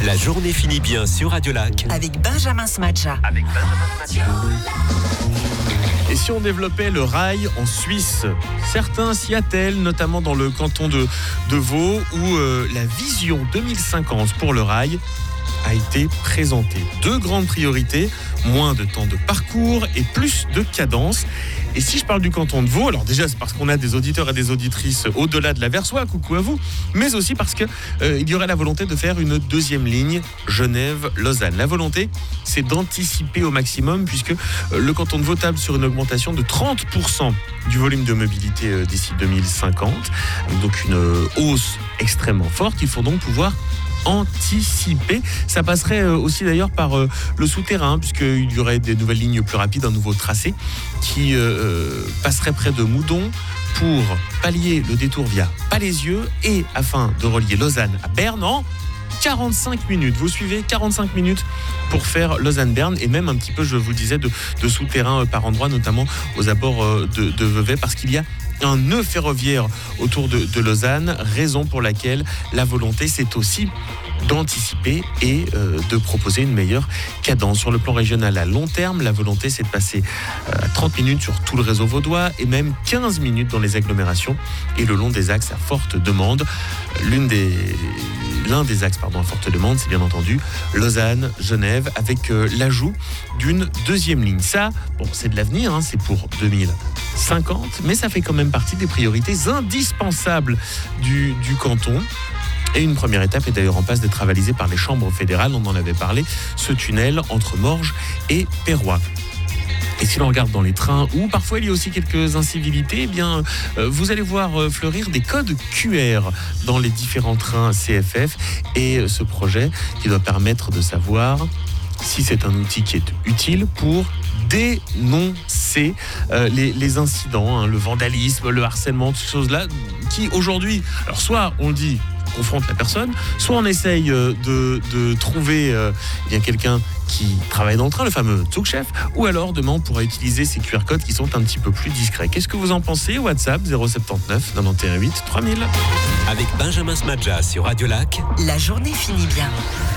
La journée finit bien sur Radio Lac. Avec Benjamin Smadja. Et si on développait le rail en Suisse? Certains s'y attellent, notamment dans le canton de Vaud, où la vision 2050 pour le rail a été présentée. 2 grandes priorités, moins de temps de parcours et plus de cadence. Et si je parle du canton de Vaud, alors déjà c'est parce qu'on a des auditeurs et des auditrices au-delà de l'Aversois, coucou à vous, mais aussi parce que il y aurait la volonté de faire une 2e ligne Genève-Lausanne. La volonté, c'est d'anticiper au maximum, puisque le canton de Vaud table sur une augmentation de 30% du volume de mobilité d'ici 2050, donc une hausse extrêmement forte. Il faut donc pouvoir anticiper. Ça passerait aussi d'ailleurs par le souterrain, puisqu'il y aurait des nouvelles lignes plus rapides, un nouveau tracé qui passerait près de Moudon pour pallier le détour via Palaisieux et afin de relier Lausanne à Berne en 45 minutes. Vous suivez, 45 minutes pour faire Lausanne-Berne, et même un petit peu, je vous disais, de souterrain par endroits, notamment aux abords de Vevey, parce qu'il y a un nœud ferroviaire autour de Lausanne, raison pour laquelle la volonté, c'est aussi d'anticiper et de proposer une meilleure cadence. Sur le plan régional à long terme, la volonté, c'est de passer à 30 minutes sur tout le réseau vaudois et même 15 minutes dans les agglomérations et le long des axes à forte demande. L'un des axes à forte demande, c'est bien entendu Lausanne, Genève, avec l'ajout d'une 2e ligne. Ça, c'est de l'avenir, c'est pour 2050, mais ça fait quand même partie des priorités indispensables du canton. Et une première étape est d'ailleurs en passe d'être avalisée par les chambres fédérales, on en avait parlé, ce tunnel entre Morges et Perrois. Et si l'on regarde dans les trains, où parfois il y a aussi quelques incivilités, vous allez voir fleurir des codes QR dans les différents trains CFF. Et ce projet qui doit permettre de savoir si c'est un outil qui est utile pour dénoncer les incidents, le vandalisme, le harcèlement, toutes ces choses-là qui aujourd'hui, alors soit on le dit, confronte la personne, soit on essaye de trouver quelqu'un qui travaille dans le train, le fameux Zugchef, ou alors demain on pourra utiliser ces QR codes qui sont un petit peu plus discrets. Qu'est-ce que vous en pensez? WhatsApp 079 91 8 3000. Avec Benjamin Smadja sur Radio Lac. La journée finit bien.